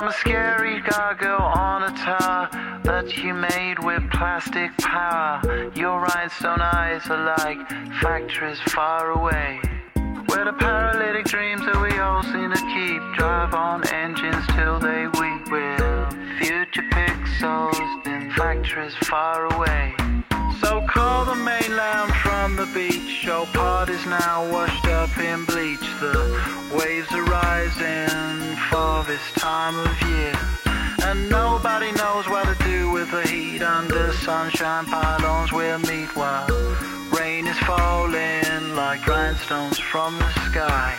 I'm a scary gargoyle on a tower that you made with plastic power. Your rhinestone eyes are like factories far away, where the paralytic dreams that we all seem to keep drive on engines till they weep. With future pixels in factories far away. So call the mainland from the beach. Your part is now washed up in bleach. The waves are rising for this time of year, and nobody knows what to do with the heat. Under sunshine pylons we'll meet while rain is falling like grindstones from the sky.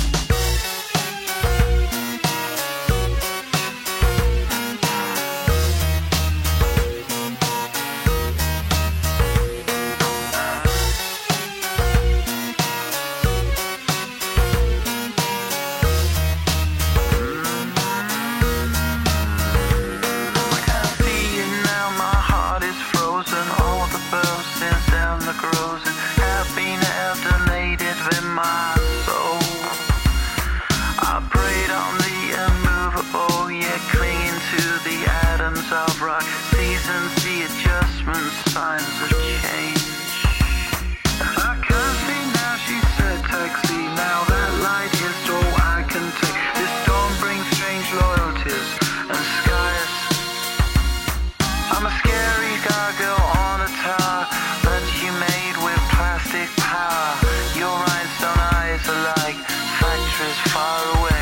Of rock, seasons, the adjustments, signs of change. I can't see now, she said, taxi. Now that light is all I can take. This dawn brings strange loyalties and skies. I'm a scary gargoyle on a tower that you made with plastic power. Your rhinestone eyes are like factories far away.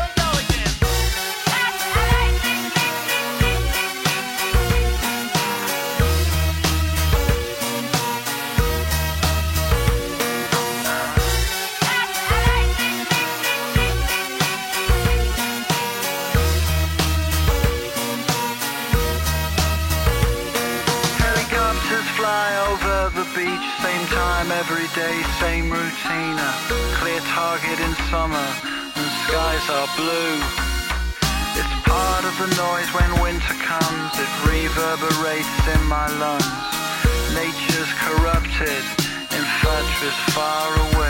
Fly over the beach, same time every day, same routine. A clear target in summer and skies are blue. It's part of the noise when winter comes. It reverberates in my lungs. Nature's corrupted in factories far away.